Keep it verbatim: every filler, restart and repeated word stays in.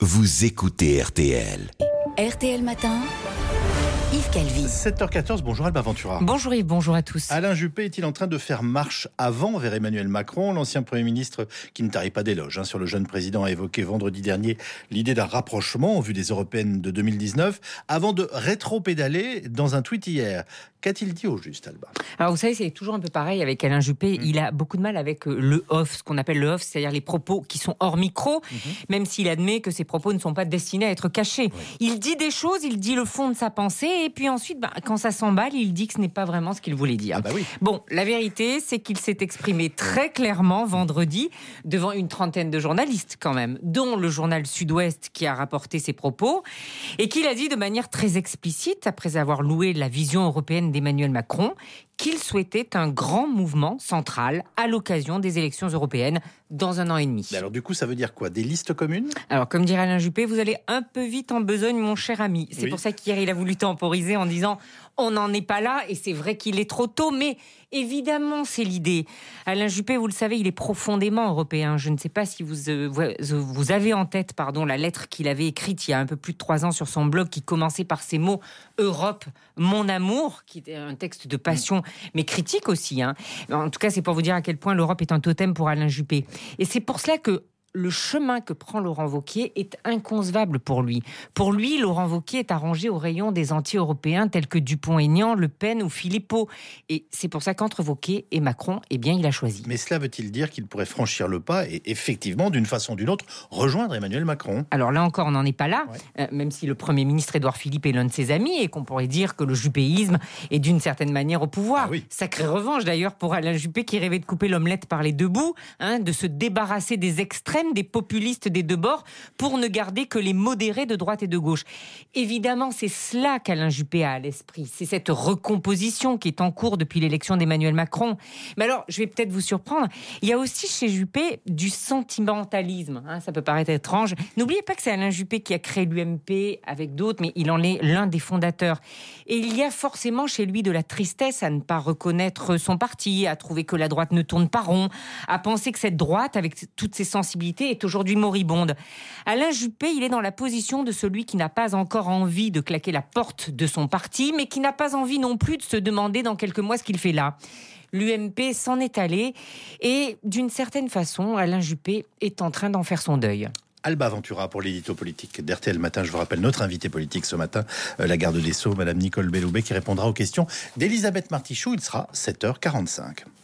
vous écoutez R T L. R T L Matin, Yves Calvi. sept heures quatorze, bonjour Alba Ventura. Bonjour Yves, bonjour à tous. Alain Juppé est-il en train de faire marche avant vers Emmanuel Macron? L'ancien Premier ministre, qui ne tarit pas d'éloges hein, sur le jeune président, a évoqué vendredi dernier l'idée d'un rapprochement en vue des européennes de deux mille dix-neuf, avant de rétro-pédaler dans un tweet hier. Qu'a-t-il dit au juste, Alba? Alors vous savez, c'est toujours un peu pareil avec Alain Juppé. Mmh. Il a beaucoup de mal avec le off, ce qu'on appelle le off, c'est-à-dire les propos qui sont hors micro, mmh. même s'il admet que ses propos ne sont pas destinés à être cachés. Oui. Il dit des choses, il dit le fond de sa pensée, et puis ensuite, bah, quand ça s'emballe, il dit que ce n'est pas vraiment ce qu'il voulait dire. Ah bah oui. Bon, la vérité, c'est qu'il s'est exprimé très clairement vendredi devant une trentaine de journalistes quand même, dont le journal Sud-Ouest qui a rapporté ses propos, et qu'il a dit de manière très explicite, après avoir loué la vision européenne d'Emmanuel Macron, qu'il souhaitait un grand mouvement central à l'occasion des élections européennes dans un an et demi. Mais alors du coup, ça veut dire quoi? Des listes communes? Alors, comme dirait Alain Juppé, vous allez un peu vite en besogne, mon cher ami. C'est oui. pour ça qu'hier, il a voulu temporiser en disant « on n'en est pas là » et c'est vrai qu'il est trop tôt, mais évidemment, c'est l'idée. Alain Juppé, vous le savez, il est profondément européen. Je ne sais pas si vous, euh, vous avez en tête pardon, la lettre qu'il avait écrite il y a un peu plus de trois ans sur son blog qui commençait par ces mots « Europe, mon amour », qui était un texte de passion, mais critique aussi. Hein. En tout cas, c'est pour vous dire à quel point l'Europe est un totem pour Alain Juppé. Et c'est pour cela que le chemin que prend Laurent Wauquiez est inconcevable pour lui. Pour lui, Laurent Wauquiez est arrangé au rayon des anti-européens tels que Dupont-Aignan, Le Pen ou Philippot. Et c'est pour ça qu'entre Wauquiez et Macron, eh bien, il a choisi. Mais cela veut-il dire qu'il pourrait franchir le pas et effectivement, d'une façon ou d'une autre, rejoindre Emmanuel Macron? Alors là encore, on n'en est pas là, ouais. euh, même si le Premier ministre Édouard Philippe est l'un de ses amis et qu'on pourrait dire que le juppéisme est d'une certaine manière au pouvoir. Ah oui. Sacrée revanche d'ailleurs pour Alain Juppé qui rêvait de couper l'omelette par les deux bouts, hein, de se débarrasser des extrêmes, des populistes des deux bords, pour ne garder que les modérés de droite et de gauche. Évidemment, c'est cela qu'Alain Juppé a à l'esprit. C'est cette recomposition qui est en cours depuis l'élection d'Emmanuel Macron. Mais alors, je vais peut-être vous surprendre, il y a aussi chez Juppé du sentimentalisme. Hein, ça peut paraître étrange. N'oubliez pas que c'est Alain Juppé qui a créé l'U M P avec d'autres, mais il en est l'un des fondateurs. Et il y a forcément chez lui de la tristesse à ne pas reconnaître son parti, à trouver que la droite ne tourne pas rond, à penser que cette droite, avec toutes ses sensibilités, est aujourd'hui moribonde. Alain Juppé, il est dans la position de celui qui n'a pas encore envie de claquer la porte de son parti, mais qui n'a pas envie non plus de se demander dans quelques mois ce qu'il fait là. L'U M P s'en est allé et d'une certaine façon, Alain Juppé est en train d'en faire son deuil. Alba Ventura pour l'édito politique d'R T L Matin. Je vous rappelle notre invité politique ce matin, euh, la garde des Sceaux, Madame Nicole Belloubet, qui répondra aux questions d'Elisabeth Martichoux. Il sera sept heures quarante-cinq.